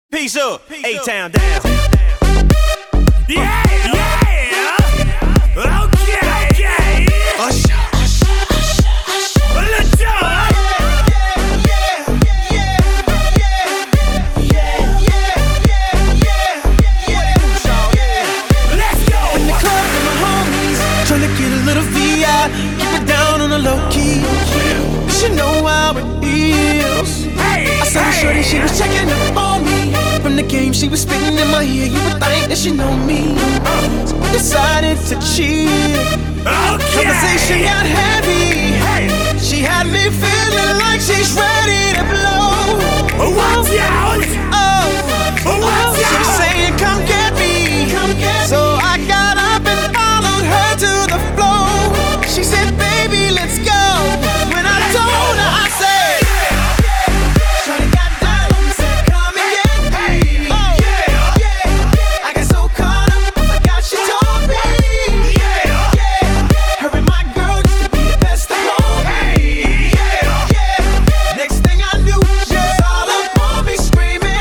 Peace up, A-Town down. Yeah, yeah, okay. Usher. Let's go. In the club with my homies, tryna get a little VI, keep it down on the low key. You know how it is. I saw her shorty, she was checking up on me. From the game, she was spitting in my ear. You would think that she know me. So we decided to chill. Conversation got heavy. She had me feeling like she's ready to blow. Watch out! She was saying, come get me. So I got up and followed her to the floor. She said, baby, let's go. When I told her, I said, shawty got down and said, come and get me. I got so caught up, I forgot she told me. Her and my girl used to be the best of me. Next thing I knew, she was all up on me screaming.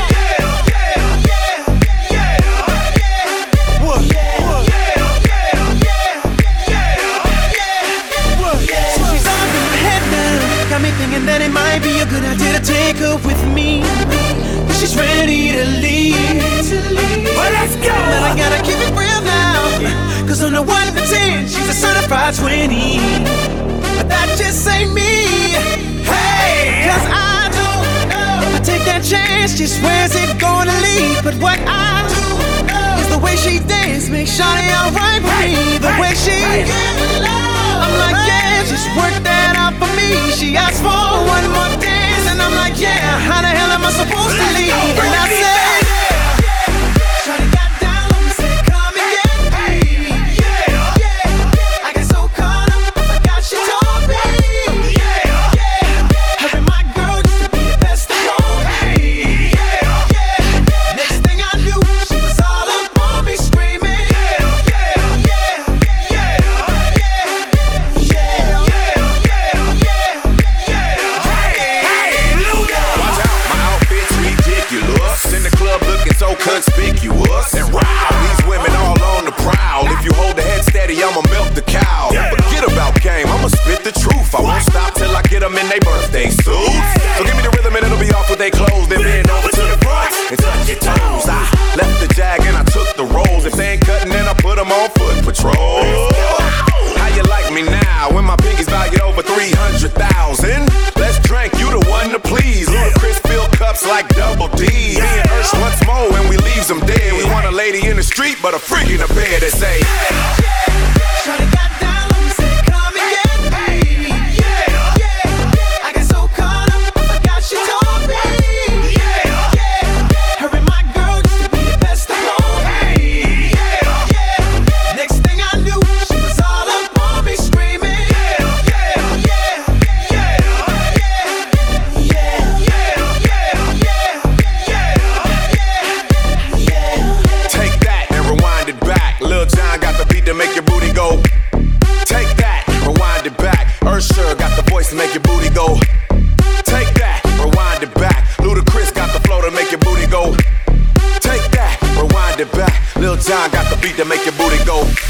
Thinking that it might be a good idea to take her with me. But she's ready to leave. Well, let's go. But I gotta keep it real now, cause on the 1 to 10, she's a certified 20. But that just ain't me. Hey, cause I don't know if I take that chance, just where's it gonna lead? But what I do is the way she dance makes shawty alright with me. The way she I'm like, yeah, just work that out for me. She asked for one more dance, and I'm like, yeah, how the hell am I supposed to leave? And I said, shawty got down and said, come and get me. I got so caught up, I forgot she told me. Her and my girl used to be the best of me. Next thing I knew, she was all up on me screaming. So conspicuous and wow, these women all on the prowl. If you hold the head steady, I'ma milk the cow. Forget about game, I'ma spit the truth. I won't stop till I get them in their birthday suits. So give me the rhythm and it'll be off with they clothes. Then bend over to the front and touch your toes. I left the jag and I took the rolls. If they ain't cutting, then I put them on foot patrol. How you like me now when my pinkies valued over 300,000? Let's drink, you the one to please. Ludacris fill cups like Double D. Me and Ursh once more when we leaves them dead. We want a lady in the street, but a freak in the bed that say, Shawty got down and said, come and get me. I got so caught up, I forgot she told me. Her and my girl used to be the best of me. Next thing I knew, she was all up on me screaming. take that and rewind it back. Lil Jon got the beat to make your booty go. Take that, rewind it back. Usher got the voice to make your booty go. Take that, rewind it back. Ludacris got the flow to make your booty go. Take that, rewind it back. Lil Jon got the beat to make your booty go.